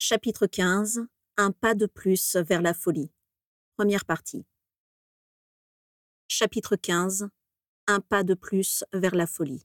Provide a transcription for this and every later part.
Chapitre 15. Un pas de plus vers la folie. Première partie. Chapitre 15. Un pas de plus vers la folie.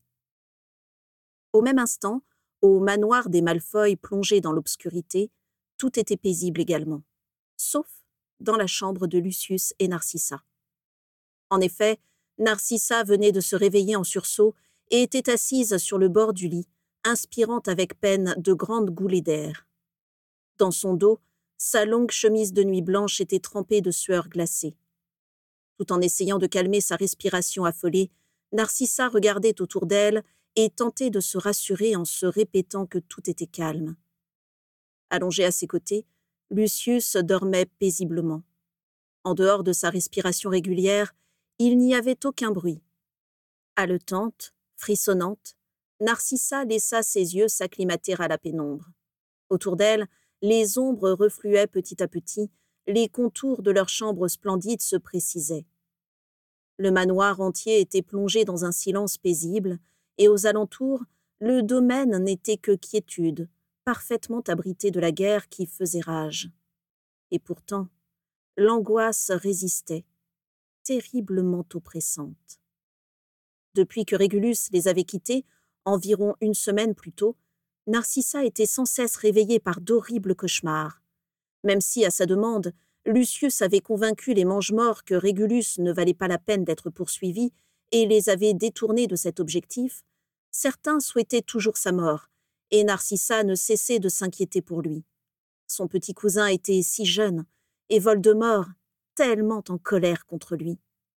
Au même instant, au manoir des Malfoy plongé dans l'obscurité, tout était paisible également, sauf dans la chambre de Lucius et Narcissa. En effet, Narcissa venait de se réveiller en sursaut et était assise sur le bord du lit, inspirant avec peine de grandes goulées d'air. Dans son dos, sa longue chemise de nuit blanche était trempée de sueur glacée. Tout en essayant de calmer sa respiration affolée, Narcissa regardait autour d'elle et tentait de se rassurer en se répétant que tout était calme. Allongé à ses côtés, Lucius dormait paisiblement. En dehors de sa respiration régulière, il n'y avait aucun bruit. Haletante, frissonnante, Narcissa laissa ses yeux s'acclimater à la pénombre. Autour d'elle, les ombres refluaient petit à petit, les contours de leur chambre splendide se précisaient. Le manoir entier était plongé dans un silence paisible, et aux alentours, le domaine n'était que quiétude, parfaitement abrité de la guerre qui faisait rage. Et pourtant, l'angoisse résistait, terriblement oppressante. Depuis que Régulus les avait quittés, environ une semaine plus tôt, Narcissa était sans cesse réveillée par d'horribles cauchemars. Même si, à sa demande, Lucius avait convaincu les mange-morts que Régulus ne valait pas la peine d'être poursuivi et les avait détournés de cet objectif, certains souhaitaient toujours sa mort, et Narcissa ne cessait de s'inquiéter pour lui. Son petit cousin était si jeune, et Voldemort tellement en colère contre lui.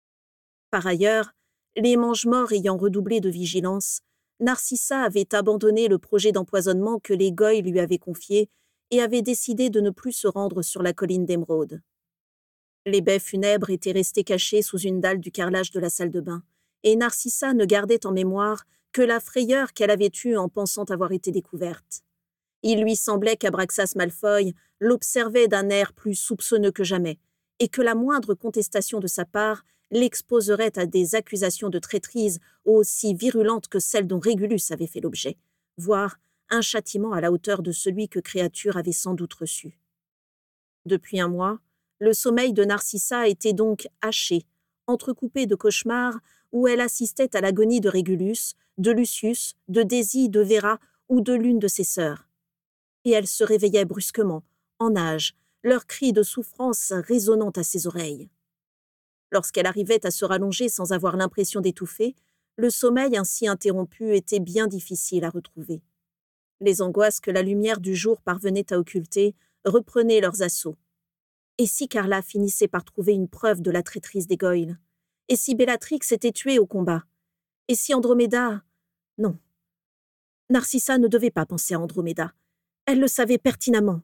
Par ailleurs, les mange-morts ayant redoublé de vigilance, Narcissa avait abandonné le projet d'empoisonnement que les Goyle lui avaient confié et avait décidé de ne plus se rendre sur la colline d'Émeraude. Les baies funèbres étaient restées cachées sous une dalle du carrelage de la salle de bain, et Narcissa ne gardait en mémoire que la frayeur qu'elle avait eue en pensant avoir été découverte. Il lui semblait qu'Abraxas Malfoy l'observait d'un air plus soupçonneux que jamais, et que la moindre contestation de sa part l'exposerait à des accusations de traîtrise aussi virulentes que celles dont Régulus avait fait l'objet, voire un châtiment à la hauteur de celui que Créature avait sans doute reçu. Depuis un mois, le sommeil de Narcissa était donc haché, entrecoupé de cauchemars où elle assistait à l'agonie de Régulus, de Lucius, de Daisy, de Vera ou de l'une de ses sœurs. Et elle se réveillait brusquement, en nage, leurs cris de souffrance résonnant à ses oreilles. Lorsqu'elle arrivait à se rallonger sans avoir l'impression d'étouffer, le sommeil ainsi interrompu était bien difficile à retrouver. Les angoisses que la lumière du jour parvenait à occulter reprenaient leurs assauts. Et si Carla finissait par trouver une preuve de la traîtrise des Goyle? Et si Bellatrix était tuée au combat? Et si Androméda... Non. Narcissa ne devait pas penser à Androméda. Elle le savait pertinemment.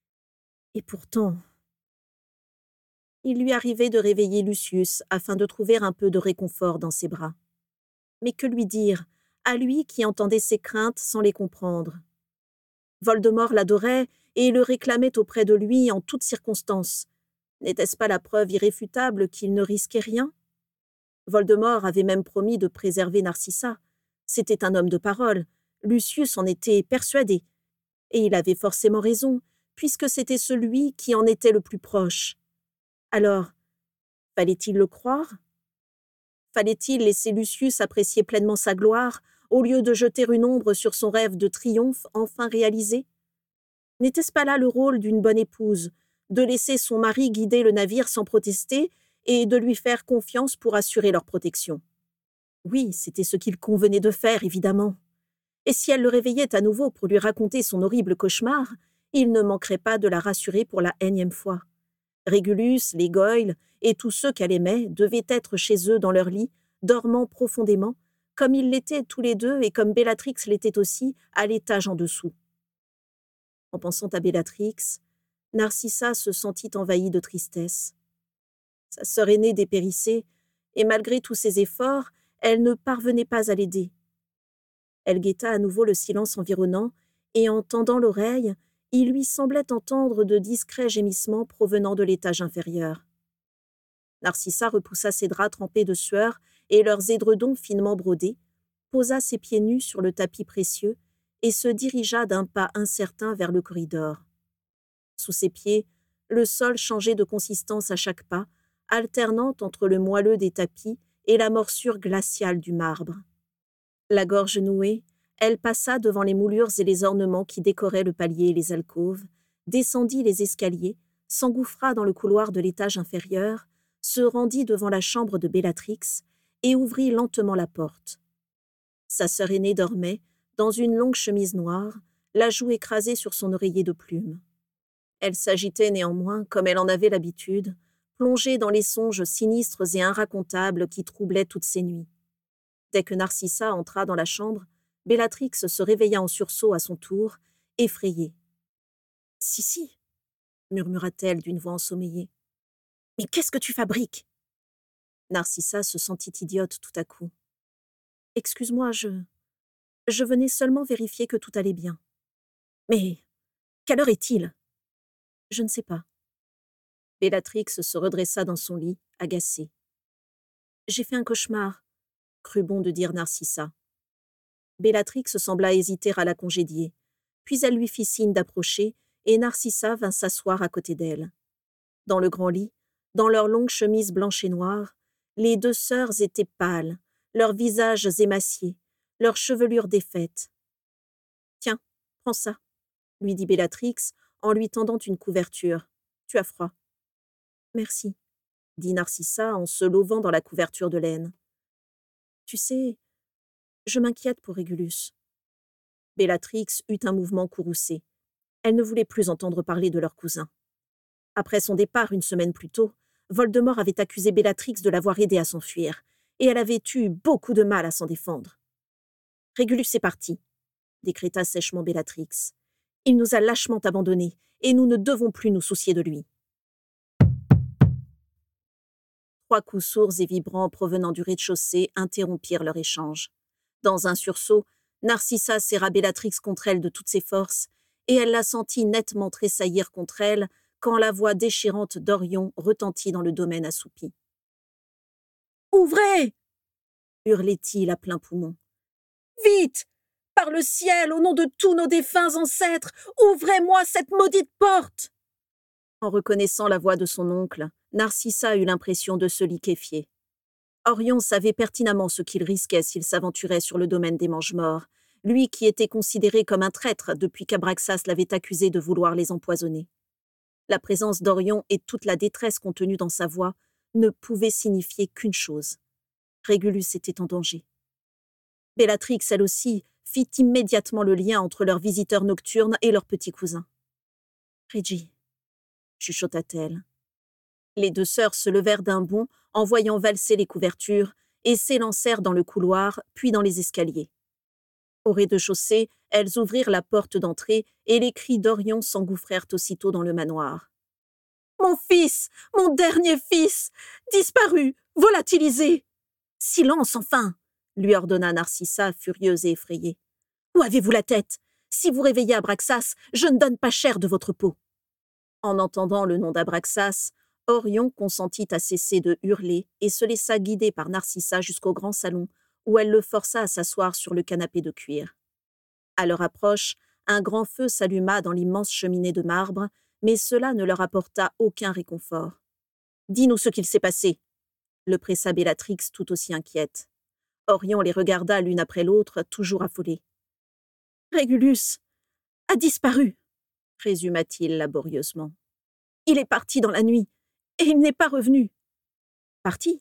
Et pourtant... Il lui arrivait de réveiller Lucius afin de trouver un peu de réconfort dans ses bras. Mais que lui dire, à lui qui entendait ses craintes sans les comprendre? Voldemort l'adorait et le réclamait auprès de lui en toutes circonstances. N'était-ce pas la preuve irréfutable qu'il ne risquait rien? Voldemort avait même promis de préserver Narcissa. C'était un homme de parole. Lucius en était persuadé. Et il avait forcément raison, puisque c'était celui qui en était le plus proche. Alors, fallait-il le croire? Fallait-il laisser Lucius apprécier pleinement sa gloire, au lieu de jeter une ombre sur son rêve de triomphe enfin réalisé? N'était-ce pas là le rôle d'une bonne épouse, de laisser son mari guider le navire sans protester et de lui faire confiance pour assurer leur protection? Oui, c'était ce qu'il convenait de faire, évidemment. Et si elle le réveillait à nouveau pour lui raconter son horrible cauchemar, il ne manquerait pas de la rassurer pour la énième fois. Régulus, les Goyle et tous ceux qu'elle aimait devaient être chez eux dans leur lit, dormant profondément, comme ils l'étaient tous les deux et comme Bellatrix l'était aussi à l'étage en dessous. En pensant à Bellatrix, Narcissa se sentit envahie de tristesse. Sa sœur aînée dépérissait, et malgré tous ses efforts, elle ne parvenait pas à l'aider. Elle guetta à nouveau le silence environnant, et en tendant l'oreille, il lui semblait entendre de discrets gémissements provenant de l'étage inférieur. Narcissa repoussa ses draps trempés de sueur et leurs édredons finement brodés, posa ses pieds nus sur le tapis précieux et se dirigea d'un pas incertain vers le corridor. Sous ses pieds, le sol changeait de consistance à chaque pas, alternant entre le moelleux des tapis et la morsure glaciale du marbre. La gorge nouée, elle passa devant les moulures et les ornements qui décoraient le palier et les alcôves, descendit les escaliers, s'engouffra dans le couloir de l'étage inférieur, se rendit devant la chambre de Bellatrix et ouvrit lentement la porte. Sa sœur aînée dormait, dans une longue chemise noire, la joue écrasée sur son oreiller de plumes. Elle s'agitait néanmoins, comme elle en avait l'habitude, plongée dans les songes sinistres et inracontables qui troublaient toutes ses nuits. Dès que Narcissa entra dans la chambre, Bellatrix se réveilla en sursaut à son tour, effrayée. « Si, » murmura-t-elle d'une voix ensommeillée. « Mais qu'est-ce que tu fabriques » Narcissa se sentit idiote tout à coup. « Excuse-moi, je venais seulement vérifier que tout allait bien. »« Mais quelle heure est-il » ?»« Je ne sais pas. » Bellatrix se redressa dans son lit, agacée. « J'ai fait un cauchemar, » crut bon de dire Narcissa. Bellatrix sembla hésiter à la congédier, puis elle lui fit signe d'approcher, et Narcissa vint s'asseoir à côté d'elle. Dans le grand lit, dans leurs longues chemises blanches et noires, les deux sœurs étaient pâles, leurs visages émaciés, leurs chevelures défaites. « Tiens, prends ça, » lui dit Bellatrix en lui tendant une couverture. « Tu as froid. »« Merci, » dit Narcissa en se levant dans la couverture de laine. « Tu sais, je m'inquiète pour Régulus. » Bellatrix eut un mouvement courroucé. Elle ne voulait plus entendre parler de leur cousin. Après son départ une semaine plus tôt, Voldemort avait accusé Bellatrix de l'avoir aidé à s'enfuir, et elle avait eu beaucoup de mal à s'en défendre. « Régulus est parti, » décréta sèchement Bellatrix. « Il nous a lâchement abandonnés, et nous ne devons plus nous soucier de lui. » 3 coups sourds et vibrants provenant du rez-de-chaussée interrompirent leur échange. Dans un sursaut, Narcissa serra Bellatrix contre elle de toutes ses forces, et elle la sentit nettement tressaillir contre elle quand la voix déchirante d'Orion retentit dans le domaine assoupi. « Ouvrez » hurlait-il à plein poumon. « Vite ! Par le ciel, au nom de tous nos défunts ancêtres, ouvrez-moi cette maudite porte !» En reconnaissant la voix de son oncle, Narcissa eut l'impression de se liquéfier. Orion savait pertinemment ce qu'il risquait s'il s'aventurait sur le domaine des Mangemorts, lui qui était considéré comme un traître depuis qu'Abraxas l'avait accusé de vouloir les empoisonner. La présence d'Orion et toute la détresse contenue dans sa voix ne pouvaient signifier qu'une chose. Régulus était en danger. Bellatrix, elle aussi, fit immédiatement le lien entre leur visiteur nocturne et leur petit cousin. « Reggie » chuchota-t-elle. Les deux sœurs se levèrent d'un bond en voyant valser les couvertures et s'élancèrent dans le couloir, puis dans les escaliers. Au rez-de-chaussée, elles ouvrirent la porte d'entrée et les cris d'Orion s'engouffrèrent aussitôt dans le manoir. « Mon fils, mon dernier fils, disparu, volatilisé !»« Silence, enfin !» lui ordonna Narcissa, furieuse et effrayée. « Où avez-vous la tête ? Si vous réveillez Abraxas, je ne donne pas cher de votre peau. » En entendant le nom d'Abraxas, Orion consentit à cesser de hurler et se laissa guider par Narcissa jusqu'au grand salon, où elle le força à s'asseoir sur le canapé de cuir. À leur approche, un grand feu s'alluma dans l'immense cheminée de marbre, mais cela ne leur apporta aucun réconfort. « Dis-nous ce qu'il s'est passé !» le pressa Bellatrix tout aussi inquiète. Orion les regarda l'une après l'autre, toujours affolé. « Régulus a disparu !» résuma-t-il laborieusement. « Il est parti dans la nuit, et il n'est pas revenu. »« Parti ?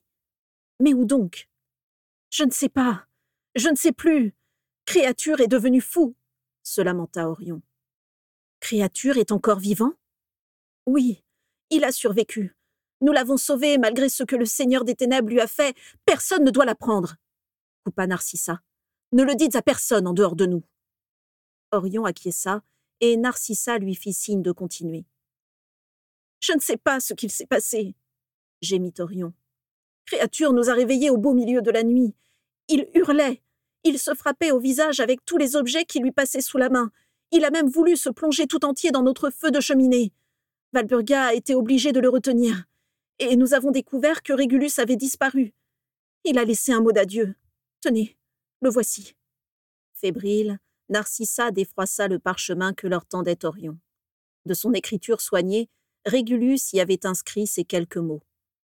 Mais où donc ? » ?»« Je ne sais pas, je ne sais plus. Créature est devenu fou, » se lamenta Orion. « Créature est encore vivant ? » ?»« Oui, il a survécu. Nous l'avons sauvé malgré ce que le Seigneur des Ténèbres lui a fait. Personne ne doit l'apprendre, » coupa Narcissa. « Ne le dites à personne en dehors de nous. » Orion acquiesça, et Narcissa lui fit signe de continuer. « Je ne sais pas ce qu'il s'est passé, » gémit Orion. « Créature nous a réveillés au beau milieu de la nuit. Il hurlait. Il se frappait au visage avec tous les objets qui lui passaient sous la main. Il a même voulu se plonger tout entier dans notre feu de cheminée. Walburga a été obligé de le retenir. Et nous avons découvert que Régulus avait disparu. Il a laissé un mot d'adieu. Tenez, le voici. » Fébrile, Narcissa défroissa le parchemin que leur tendait Orion. De son écriture soignée, Régulus y avait inscrit ces quelques mots.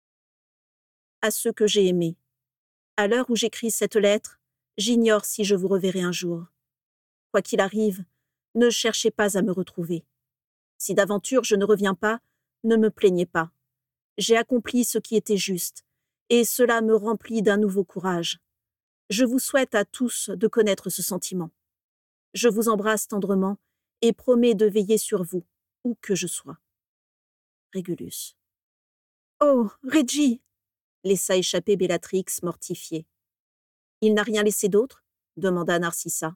À ceux que j'ai aimés. À l'heure où j'écris cette lettre, j'ignore si je vous reverrai un jour. Quoi qu'il arrive, ne cherchez pas à me retrouver. Si d'aventure je ne reviens pas, ne me plaignez pas. J'ai accompli ce qui était juste, et cela me remplit d'un nouveau courage. Je vous souhaite à tous de connaître ce sentiment. Je vous embrasse tendrement et promets de veiller sur vous, où que je sois. Régulus. Oh, Reggie laissa échapper Bellatrix, mortifiée. Il n'a rien laissé d'autre demanda Narcissa.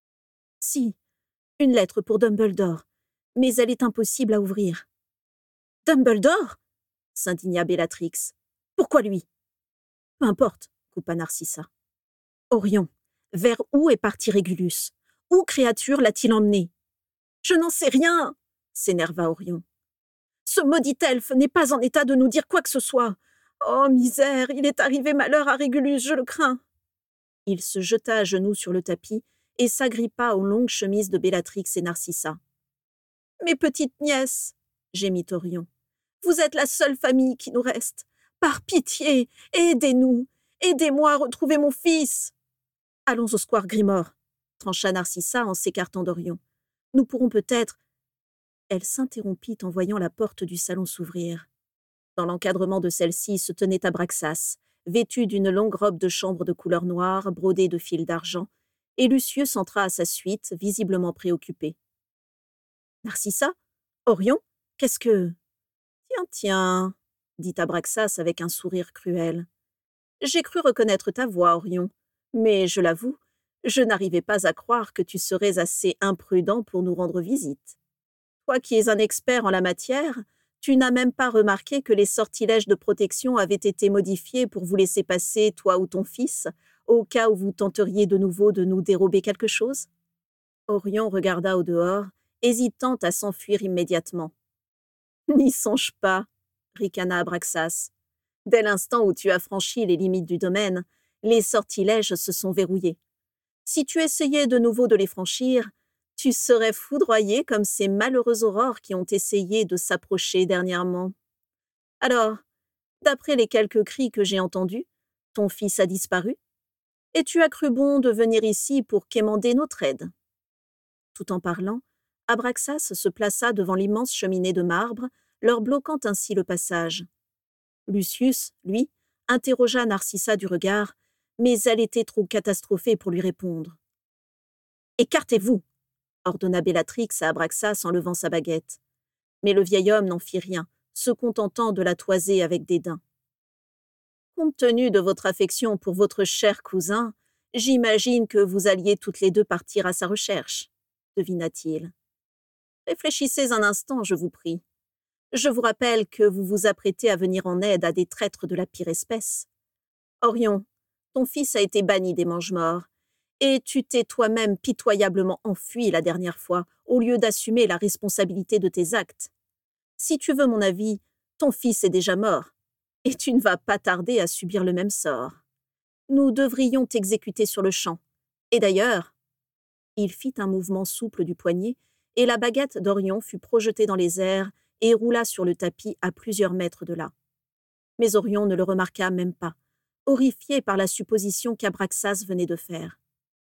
Si, une lettre pour Dumbledore, mais elle est impossible à ouvrir. Dumbledore s'indigna Bellatrix. Pourquoi lui? Peu importe, coupa Narcissa. Orion, vers où est parti Régulus? Où créature l'a-t-il emmené? Je n'en sais rien, s'énerva Orion. Ce maudit elfe n'est pas en état de nous dire quoi que ce soit. Oh, misère, il est arrivé malheur à Régulus, je le crains. Il se jeta à genoux sur le tapis et s'agrippa aux longues chemises de Bellatrix et Narcissa. Mes petites nièces, gémit Orion, vous êtes la seule famille qui nous reste. Par pitié, aidez-nous, aidez-moi à retrouver mon fils. Allons au square Grimord, trancha Narcissa en s'écartant d'Orion. Nous pourrons peut-être... Elle s'interrompit en voyant la porte du salon s'ouvrir. Dans l'encadrement de celle-ci se tenait Abraxas, vêtu d'une longue robe de chambre de couleur noire, brodée de fils d'argent, et Lucius entra à sa suite, visiblement préoccupé. « Narcissa? Orion? Qu'est-ce que... » « Tiens, dit Abraxas avec un sourire cruel. « J'ai cru reconnaître ta voix, Orion, mais je l'avoue, je n'arrivais pas à croire que tu serais assez imprudent pour nous rendre visite. Toi qui es un expert en la matière, tu n'as même pas remarqué que les sortilèges de protection avaient été modifiés pour vous laisser passer, toi ou ton fils, au cas où vous tenteriez de nouveau de nous dérober quelque chose ?» Orion regarda au dehors, hésitant à s'enfuir immédiatement. « N'y songe pas, » ricana Abraxas. « Dès l'instant où tu as franchi les limites du domaine, les sortilèges se sont verrouillés. Si tu essayais de nouveau de les franchir, tu serais foudroyé comme ces malheureuses aurores qui ont essayé de s'approcher dernièrement. Alors, d'après les quelques cris que j'ai entendus, ton fils a disparu, et tu as cru bon de venir ici pour quémander notre aide. » Tout en parlant, Abraxas se plaça devant l'immense cheminée de marbre, leur bloquant ainsi le passage. Lucius, lui, interrogea Narcissa du regard, mais elle était trop catastrophée pour lui répondre. « Écartez-vous !» ordonna Bellatrix à Abraxas en levant sa baguette. Mais le vieil homme n'en fit rien, se contentant de la toiser avec dédain. « Compte tenu de votre affection pour votre cher cousin, j'imagine que vous alliez toutes les deux partir à sa recherche, » devina-t-il. « Réfléchissez un instant, je vous prie. Je vous rappelle que vous vous apprêtez à venir en aide à des traîtres de la pire espèce. Orion, ton fils a été banni des Mange-Morts, et tu t'es toi-même pitoyablement enfui la dernière fois, au lieu d'assumer la responsabilité de tes actes. Si tu veux mon avis, ton fils est déjà mort, et tu ne vas pas tarder à subir le même sort. Nous devrions t'exécuter sur le champ. Et d'ailleurs... » Il fit un mouvement souple du poignet, et la baguette d'Orion fut projetée dans les airs et roula sur le tapis à plusieurs mètres de là. Mais Orion ne le remarqua même pas, horrifié par la supposition qu'Abraxas venait de faire.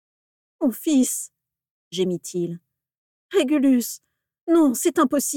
« Mon fils !» gémit-il. « Régulus ! Non, c'est impossible !»«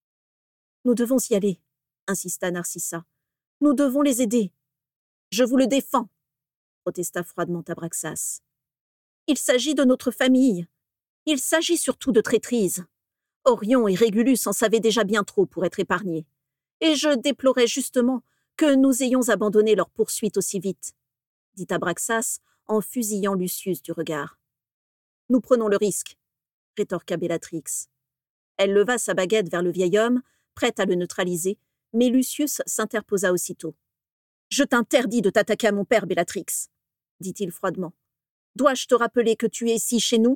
Nous devons y aller, » insista Narcissa. « Nous devons les aider. »« Je vous le défends, » protesta froidement Abraxas. « Il s'agit de notre famille. Il s'agit surtout de traîtrise. Orion et Régulus en savaient déjà bien trop pour être épargnés. Et je déplorais justement que nous ayons abandonné leur poursuite aussi vite, » dit Abraxas en fusillant Lucius du regard. « Nous prenons le risque, » rétorqua Bellatrix. Elle leva sa baguette vers le vieil homme, prête à le neutraliser, mais Lucius s'interposa aussitôt. « Je t'interdis de t'attaquer à mon père, Bellatrix, » dit-il froidement. « Dois-je te rappeler que tu es ici chez nous ?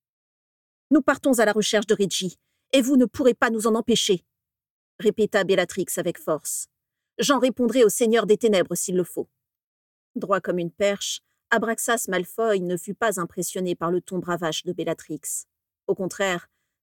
Nous partons à la recherche de Reggie, et vous ne pourrez pas nous en empêcher, » répéta Bellatrix avec force. « J'en répondrai au Seigneur des Ténèbres s'il le faut. » Droit comme une perche, Abraxas Malfoy ne fut pas impressionné par le ton bravache de Bellatrix. Au contraire,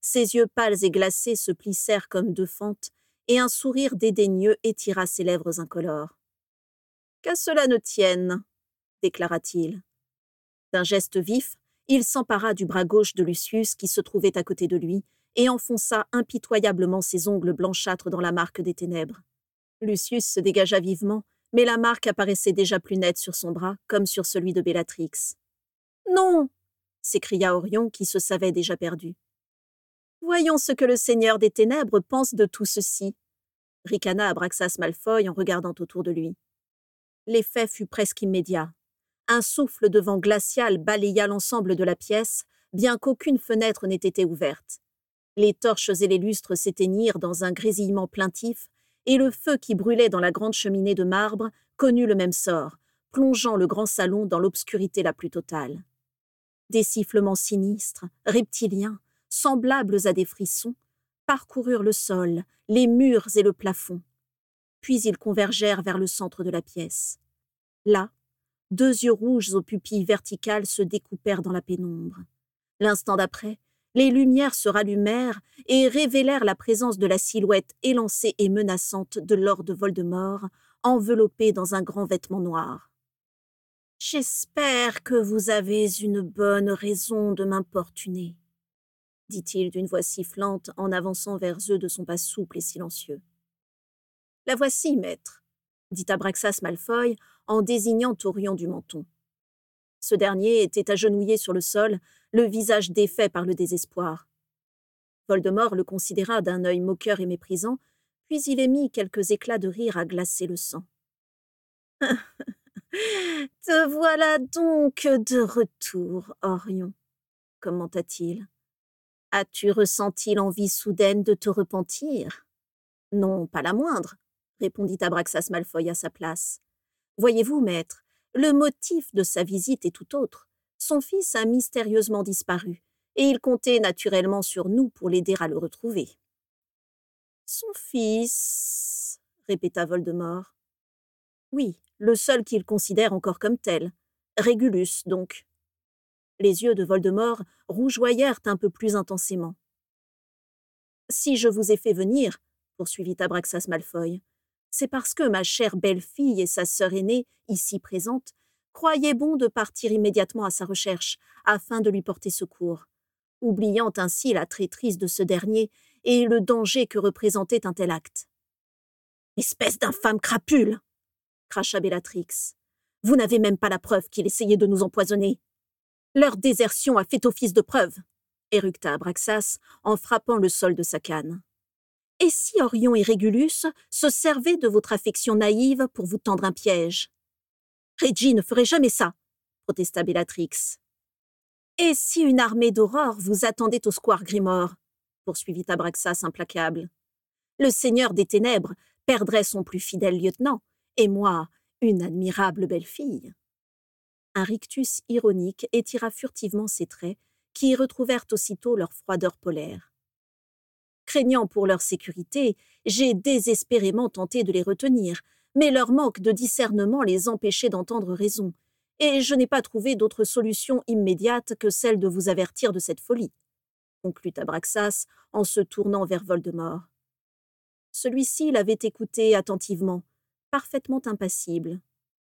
Ses yeux pâles et glacés se plissèrent comme deux fentes, et un sourire dédaigneux étira ses lèvres incolores. « Qu'à cela ne tienne, » déclara-t-il. D'un geste vif, il s'empara du bras gauche de Lucius qui se trouvait à côté de lui et enfonça impitoyablement ses ongles blanchâtres dans la marque des ténèbres. Lucius se dégagea vivement, mais la marque apparaissait déjà plus nette sur son bras, comme sur celui de Bellatrix. « Non !» s'écria Orion, qui se savait déjà perdu. « Voyons ce que le Seigneur des Ténèbres pense de tout ceci, » ricana Abraxas Malfoy en regardant autour de lui. L'effet fut presque immédiat. Un souffle de vent glacial balaya l'ensemble de la pièce, bien qu'aucune fenêtre n'ait été ouverte. Les torches et les lustres s'éteignirent dans un grésillement plaintif, et le feu qui brûlait dans la grande cheminée de marbre connut le même sort, plongeant le grand salon dans l'obscurité la plus totale. Des sifflements sinistres, reptiliens, semblables à des frissons, parcoururent le sol, les murs et le plafond. Puis ils convergèrent vers le centre de la pièce. Là, deux yeux rouges aux pupilles verticales se découpèrent dans la pénombre. L'instant d'après, les lumières se rallumèrent et révélèrent la présence de la silhouette élancée et menaçante de Lord Voldemort, enveloppé dans un grand vêtement noir. « J'espère que vous avez une bonne raison de m'importuner, » dit-il d'une voix sifflante en avançant vers eux de son pas souple et silencieux. « La voici, maître, » dit Abraxas Malfoy en désignant Orion du Menton. Ce dernier était agenouillé sur le sol, le visage défait par le désespoir. Voldemort le considéra d'un œil moqueur et méprisant, puis il émit quelques éclats de rire à glacer le sang. « Te voilà donc de retour, Orion, » commenta-t-il. « As-tu ressenti l'envie soudaine de te repentir ?»« Non, pas la moindre, » répondit Abraxas Malfoy à sa place. « Voyez-vous, maître, le motif de sa visite est tout autre. Son fils a mystérieusement disparu, et il comptait naturellement sur nous pour l'aider à le retrouver. »« Son fils » répéta Voldemort. « Oui, le seul qu'il considère encore comme tel. Régulus, donc. » Les yeux de Voldemort rougeoyèrent un peu plus intensément. « Si je vous ai fait venir, » poursuivit Abraxas Malfoy, « c'est parce que ma chère belle-fille et sa sœur aînée, ici présentes, croyaient bon de partir immédiatement à sa recherche, afin de lui porter secours, oubliant ainsi la traîtrise de ce dernier et le danger que représentait un tel acte. « Espèce d'infâme crapule !» cracha Bellatrix. « Vous n'avez même pas la preuve qu'il essayait de nous empoisonner. » « Leur désertion a fait office de preuve, » éructa Abraxas en frappant le sol de sa canne. « Et si Orion et Régulus se servaient de votre affection naïve pour vous tendre un piège ?»« Reggie ne ferait jamais ça, » protesta Bellatrix. « Et si une armée d'aurores vous attendait au square Grimoire ?» poursuivit Abraxas implacable. « Le Seigneur des Ténèbres perdrait son plus fidèle lieutenant, et moi, une admirable belle-fille. » Un rictus ironique étira furtivement ses traits, qui retrouvèrent aussitôt leur froideur polaire. Craignant pour leur sécurité, j'ai désespérément tenté de les retenir, mais leur manque de discernement les empêchait d'entendre raison, et je n'ai pas trouvé d'autre solution immédiate que celle de vous avertir de cette folie, conclut Abraxas en se tournant vers Voldemort. Celui-ci l'avait écouté attentivement, parfaitement impassible.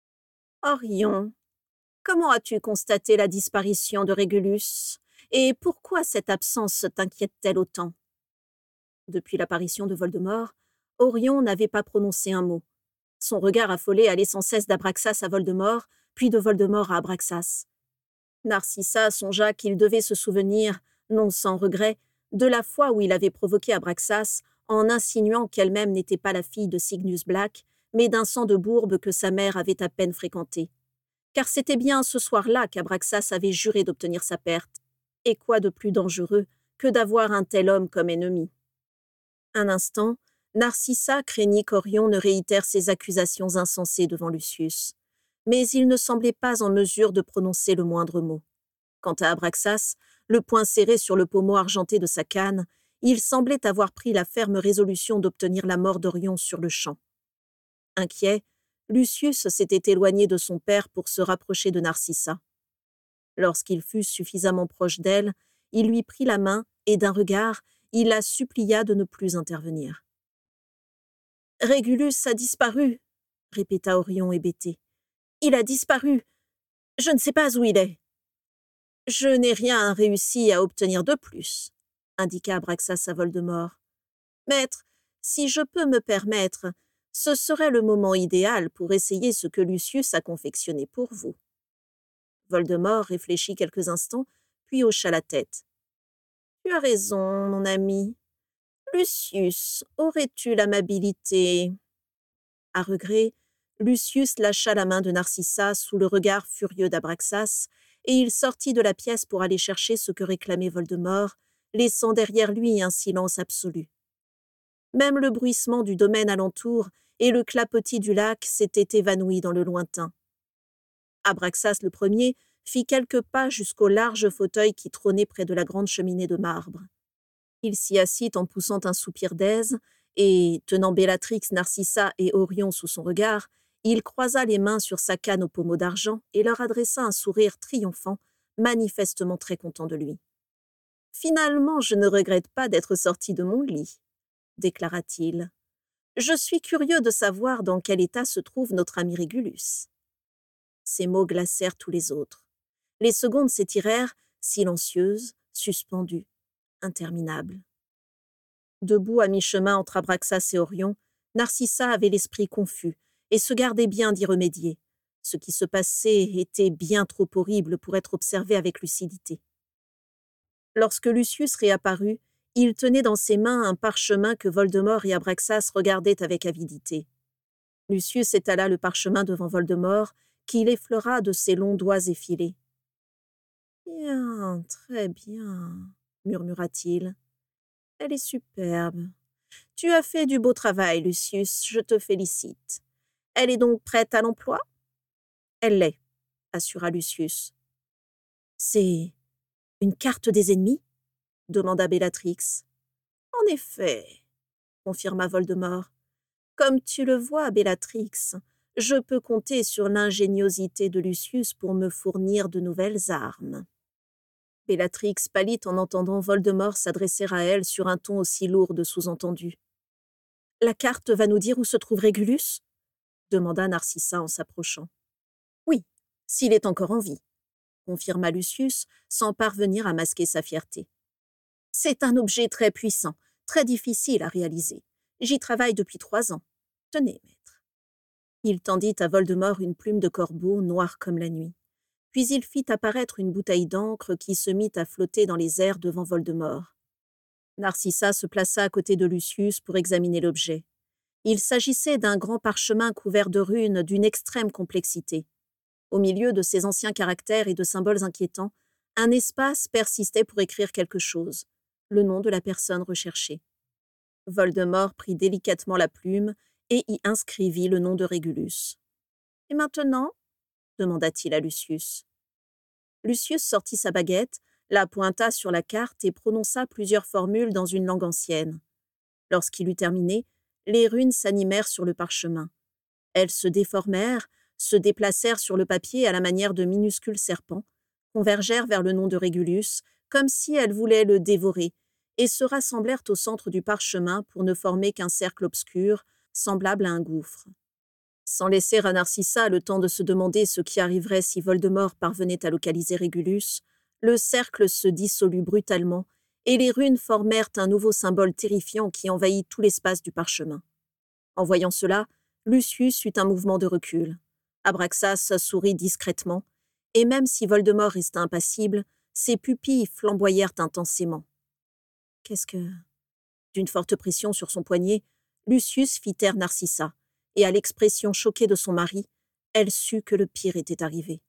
« Orion, comment as-tu constaté la disparition de Régulus, et pourquoi cette absence t'inquiète-t-elle autant ?» Depuis l'apparition de Voldemort, Orion n'avait pas prononcé un mot. Son regard affolé allait sans cesse d'Abraxas à Voldemort, puis de Voldemort à Abraxas. Narcissa songea qu'il devait se souvenir, non sans regret, de la fois où il avait provoqué Abraxas en insinuant qu'elle-même n'était pas la fille de Cygnus Black, mais d'un sang de bourbe que sa mère avait à peine fréquenté. Car c'était bien ce soir-là qu'Abraxas avait juré d'obtenir sa perte. Et quoi de plus dangereux que d'avoir un tel homme comme ennemi? Un instant, Narcissa craignit qu'Orion ne réitère ses accusations insensées devant Lucius, mais il ne semblait pas en mesure de prononcer le moindre mot. Quant à Abraxas, le poing serré sur le pommeau argenté de sa canne, il semblait avoir pris la ferme résolution d'obtenir la mort d'Orion sur le champ. Inquiet, Lucius s'était éloigné de son père pour se rapprocher de Narcissa. Lorsqu'il fut suffisamment proche d'elle, il lui prit la main et d'un regard, il la supplia de ne plus intervenir. « Régulus a disparu, » répéta Orion hébété. « Il a disparu. Je ne sais pas où il est. »« Je n'ai rien réussi à obtenir de plus, » indiqua Abraxas à Voldemort. « Maître, si je peux me permettre, ce serait le moment idéal pour essayer ce que Lucius a confectionné pour vous. » Voldemort réfléchit quelques instants, puis hocha la tête. « Tu as raison, mon ami. Lucius, aurais-tu l'amabilité ?» À regret, Lucius lâcha la main de Narcissa sous le regard furieux d'Abraxas, et il sortit de la pièce pour aller chercher ce que réclamait Voldemort, laissant derrière lui un silence absolu. Même le bruissement du domaine alentour et le clapotis du lac s'étaient évanouis dans le lointain. Abraxas le premier fit quelques pas jusqu'au large fauteuil qui trônait près de la grande cheminée de marbre. Il s'y assit en poussant un soupir d'aise et, tenant Bellatrix, Narcissa et Orion sous son regard, il croisa les mains sur sa canne aux pommeaux d'argent et leur adressa un sourire triomphant, manifestement très content de lui. « Finalement, je ne regrette pas d'être sorti de mon lit, » déclara-t-il. « Je suis curieux de savoir dans quel état se trouve notre ami Régulus. » Ces mots glacèrent tous les autres. Les secondes s'étirèrent, silencieuses, suspendues, interminables. Debout à mi-chemin entre Abraxas et Orion, Narcissa avait l'esprit confus et se gardait bien d'y remédier. Ce qui se passait était bien trop horrible pour être observé avec lucidité. Lorsque Lucius réapparut, il tenait dans ses mains un parchemin que Voldemort et Abraxas regardaient avec avidité. Lucius étala le parchemin devant Voldemort, qui l'effleura de ses longs doigts effilés. « Bien, très bien, » murmura-t-il. « Elle est superbe. Tu as fait du beau travail, Lucius, je te félicite. Elle est donc prête à l'emploi ?»« Elle l'est, » assura Lucius. « C'est une carte des ennemis ?» demanda Bellatrix. « En effet, » confirma Voldemort. « Comme tu le vois, Bellatrix, je peux compter sur l'ingéniosité de Lucius pour me fournir de nouvelles armes. » Bellatrix pâlit en entendant Voldemort s'adresser à elle sur un ton aussi lourd de sous-entendu. « La carte va nous dire où se trouve Régulus ?» demanda Narcissa en s'approchant. « Oui, s'il est encore en vie, » confirma Lucius, sans parvenir à masquer sa fierté. « C'est un objet très puissant, très difficile à réaliser. J'y travaille depuis 3 ans. Tenez, maître. » Il tendit à Voldemort une plume de corbeau noire comme la nuit. Puis il fit apparaître une bouteille d'encre qui se mit à flotter dans les airs devant Voldemort. Narcissa se plaça à côté de Lucius pour examiner l'objet. Il s'agissait d'un grand parchemin couvert de runes d'une extrême complexité. Au milieu de ces anciens caractères et de symboles inquiétants, un espace persistait pour écrire quelque chose, le nom de la personne recherchée. Voldemort prit délicatement la plume et y inscrivit le nom de Régulus. « Et maintenant ?» demanda-t-il à Lucius. Lucius sortit sa baguette, la pointa sur la carte et prononça plusieurs formules dans une langue ancienne. Lorsqu'il eut terminé, les runes s'animèrent sur le parchemin. Elles se déformèrent, se déplacèrent sur le papier à la manière de minuscules serpents, convergèrent vers le nom de Régulus, comme si elles voulaient le dévorer, et se rassemblèrent au centre du parchemin pour ne former qu'un cercle obscur, semblable à un gouffre. Sans laisser à Narcissa le temps de se demander ce qui arriverait si Voldemort parvenait à localiser Régulus, le cercle se dissolut brutalement et les runes formèrent un nouveau symbole terrifiant qui envahit tout l'espace du parchemin. En voyant cela, Lucius eut un mouvement de recul. Abraxas sourit discrètement, et même si Voldemort resta impassible, ses pupilles flamboyèrent intensément. Qu'est-ce que... D'une forte pression sur son poignet, Lucius fit taire Narcissa, et à l'expression choquée de son mari, elle sut que le pire était arrivé.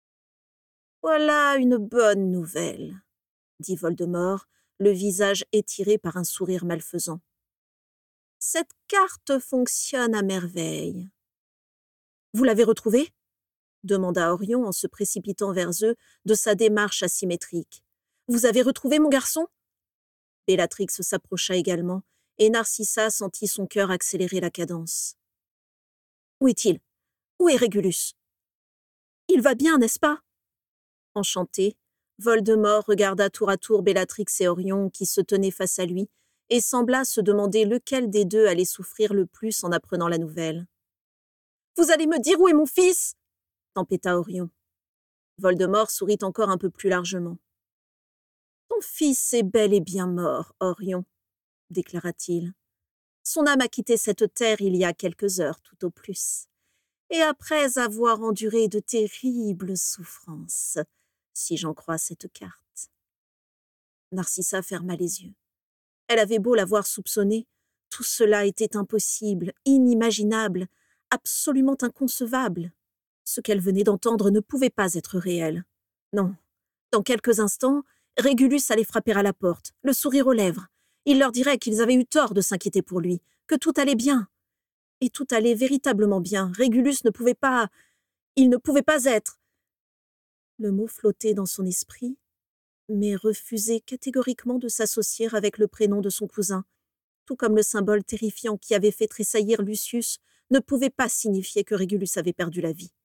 « Voilà une bonne nouvelle, » dit Voldemort, le visage étiré par un sourire malfaisant. « Cette carte fonctionne à merveille. »« Vous l'avez retrouvée ?» demanda Orion en se précipitant vers eux de sa démarche asymétrique. « Vous avez retrouvé mon garçon ?» Bellatrix s'approcha également, et Narcissa sentit son cœur accélérer la cadence. « Où est-il ? Où est Régulus ? Il va bien, n'est-ce pas ?» Enchanté, Voldemort regarda tour à tour Bellatrix et Orion qui se tenaient face à lui et sembla se demander lequel des deux allait souffrir le plus en apprenant la nouvelle. « Vous allez me dire où est mon fils ?» tempêta Orion. Voldemort sourit encore un peu plus largement. « Ton fils est bel et bien mort, Orion, » déclara-t-il. « Son âme a quitté cette terre il y a quelques heures, tout au plus, et après avoir enduré de terribles souffrances, si j'en crois cette carte. » Narcissa ferma les yeux. Elle avait beau l'avoir soupçonné, tout cela était impossible, inimaginable, absolument inconcevable. Ce qu'elle venait d'entendre ne pouvait pas être réel. Non, dans quelques instants, Régulus allait frapper à la porte, le sourire aux lèvres. Il leur dirait qu'ils avaient eu tort de s'inquiéter pour lui, que tout allait bien. Et tout allait véritablement bien. Régulus ne pouvait pas... Il ne pouvait pas être... Le mot flottait dans son esprit, mais refusait catégoriquement de s'associer avec le prénom de son cousin, tout comme le symbole terrifiant qui avait fait tressaillir Lucius ne pouvait pas signifier que Régulus avait perdu la vie.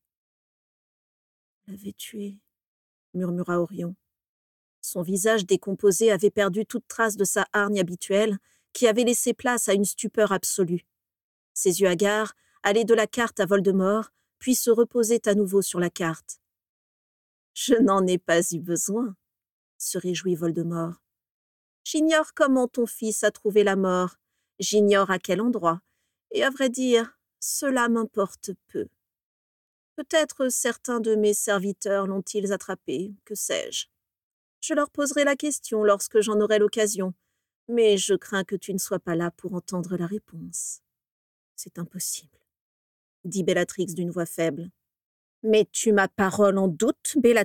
« L'avait tué, » murmura Orion. Son visage décomposé avait perdu toute trace de sa hargne habituelle, qui avait laissé place à une stupeur absolue. Ses yeux hagards allaient de la carte à Voldemort, puis se reposaient à nouveau sur la carte. « Je n'en ai pas eu besoin, » se réjouit Voldemort. « J'ignore comment ton fils a trouvé la mort, j'ignore à quel endroit, et à vrai dire, cela m'importe peu. Peut-être certains de mes serviteurs l'ont-ils attrapé, que sais-je. Je leur poserai la question lorsque j'en aurai l'occasion, mais je crains que tu ne sois pas là pour entendre la réponse. »« C'est impossible, » dit Bellatrix d'une voix faible. « Mets-tu ma parole en doute, Bellatrix ?»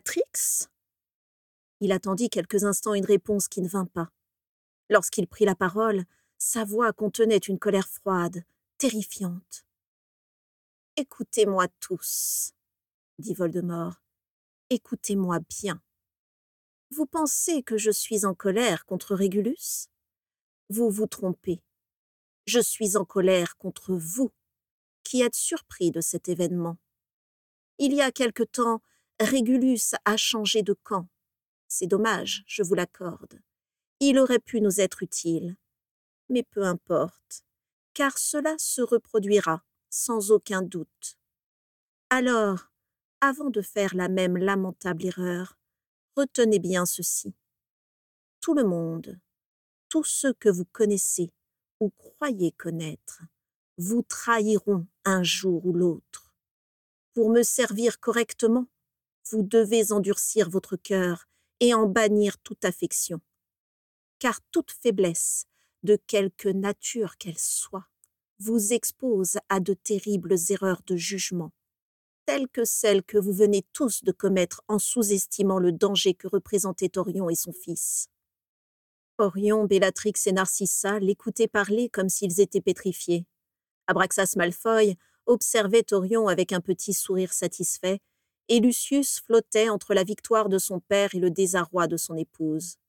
Il attendit quelques instants une réponse qui ne vint pas. Lorsqu'il prit la parole, sa voix contenait une colère froide, terrifiante. « Écoutez-moi tous, » dit Voldemort. « Écoutez-moi bien. Vous pensez que je suis en colère contre Régulus ? Vous vous trompez. Je suis en colère contre vous, qui êtes surpris de cet événement. Il y a quelque temps, Régulus a changé de camp. C'est dommage, je vous l'accorde. Il aurait pu nous être utile. Mais peu importe, car cela se reproduira, sans aucun doute. Alors, avant de faire la même lamentable erreur, retenez bien ceci. Tout le monde, tous ceux que vous connaissez ou croyez connaître, vous trahiront un jour ou l'autre. Pour me servir correctement, vous devez endurcir votre cœur et en bannir toute affection. Car toute faiblesse, de quelque nature qu'elle soit, vous expose à de terribles erreurs de jugement, telles que celles que vous venez tous de commettre en sous-estimant le danger que représentaient Orion et son fils. Orion, Bellatrix et Narcissa l'écoutaient parler comme s'ils étaient pétrifiés. Abraxas Malfoy observait Orion avec un petit sourire satisfait, et Lucius flottait entre la victoire de son père et le désarroi de son épouse.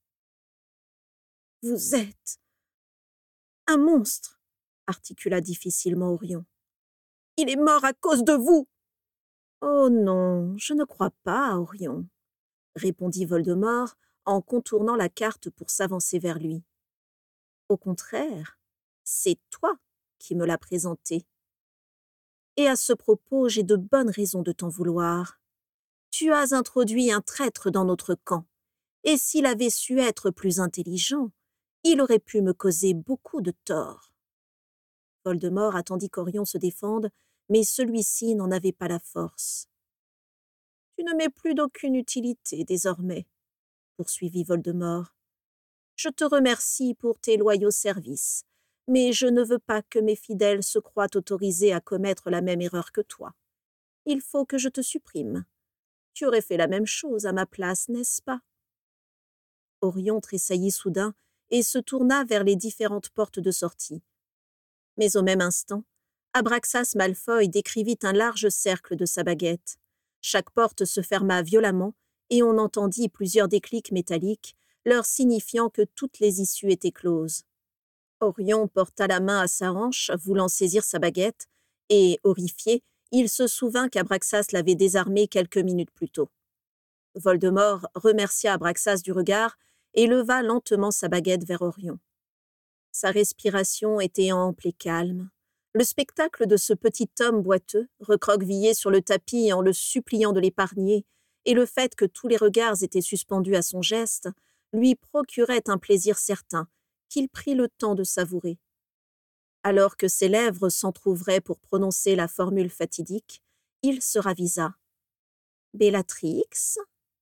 « Vous êtes un monstre, » articula difficilement Orion. « Il est mort à cause de vous !»« Oh non, je ne crois pas, Orion, » répondit Voldemort en contournant la carte pour s'avancer vers lui. « Au contraire, c'est toi qui me l'as présenté. Et à ce propos, j'ai de bonnes raisons de t'en vouloir. Tu as introduit un traître dans notre camp, et s'il avait su être plus intelligent, il aurait pu me causer beaucoup de tort. » Voldemort attendit qu'Orion se défende, mais celui-ci n'en avait pas la force. « Tu ne m'es plus d'aucune utilité désormais, » poursuivit Voldemort. « Je te remercie pour tes loyaux services, mais je ne veux pas que mes fidèles se croient autorisés à commettre la même erreur que toi. Il faut que je te supprime. Tu aurais fait la même chose à ma place, n'est-ce pas ?» Orion tressaillit soudain et se tourna vers les différentes portes de sortie. Mais au même instant, Abraxas Malfoy décrivit un large cercle de sa baguette. Chaque porte se ferma violemment et on entendit plusieurs déclics métalliques, leur signifiant que toutes les issues étaient closes. Orion porta la main à sa hanche, voulant saisir sa baguette, et, horrifié, il se souvint qu'Abraxas l'avait désarmé quelques minutes plus tôt. « Voldemort remercia Abraxas du regard et leva lentement sa baguette vers Orion. Sa respiration était ample et calme. Le spectacle de ce petit homme boiteux, recroquevillé sur le tapis en le suppliant de l'épargner, et le fait que tous les regards étaient suspendus à son geste, lui procurait un plaisir certain, qu'il prit le temps de savourer. Alors que ses lèvres s'entr'ouvraient pour prononcer la formule fatidique, il se ravisa. « Bellatrix »